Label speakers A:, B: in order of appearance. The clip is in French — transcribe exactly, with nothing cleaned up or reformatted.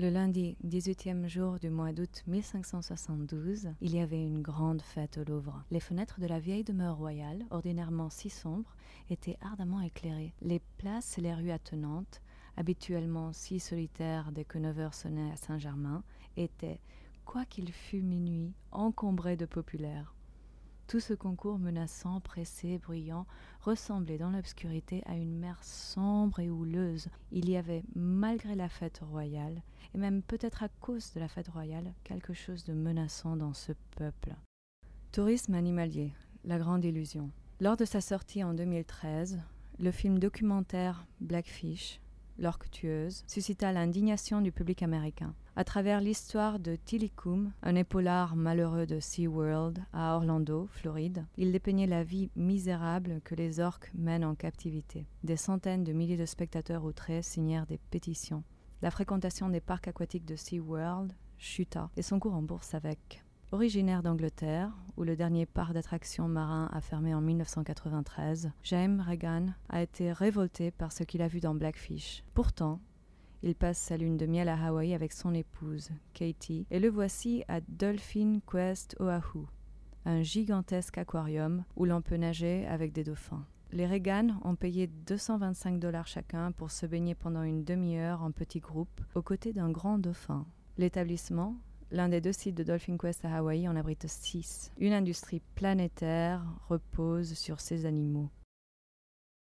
A: Le lundi dix-huitième jour du mois d'août mille cinq cent soixante-douze, il y avait une grande fête au Louvre. Les fenêtres de la vieille demeure royale, ordinairement si sombres, étaient ardemment éclairées. Les places et les rues attenantes, habituellement si solitaires dès que neuf heures sonnaient à Saint-Germain, étaient, quoiqu'il fût minuit, encombrées de populaires. Tout ce concours menaçant, pressé, bruyant, ressemblait dans l'obscurité à une mer sombre et houleuse. Il y avait, malgré la fête royale, et même peut-être à cause de la fête royale, quelque chose de menaçant dans ce peuple. Tourisme animalier, la grande illusion. Lors de sa sortie en deux mille treize, le film documentaire Blackfish, l'orque tueuse, suscita l'indignation du public américain. À travers l'histoire de Tilikum, un épaulard malheureux de SeaWorld à Orlando, Floride, il dépeignait la vie misérable que les orques mènent en captivité. Des centaines de milliers de spectateurs outrés signèrent des pétitions. La fréquentation des parcs aquatiques de SeaWorld chuta et son cours en bourse avec. Originaire d'Angleterre, où le dernier parc d'attractions marin a fermé en mille neuf cent quatre-vingt-treize, James Regan a été révolté par ce qu'il a vu dans Blackfish. Pourtant, il passe sa lune de miel à Hawaï avec son épouse, Katie, et le voici à Dolphin Quest Oahu, un gigantesque aquarium où l'on peut nager avec des dauphins. Les Regan ont payé deux cent vingt-cinq dollars chacun pour se baigner pendant une demi-heure en petits groupes aux côtés d'un grand dauphin. L'établissement, l'un des deux sites de Dolphin Quest à Hawaï, en abrite six. Une industrie planétaire repose sur ces animaux.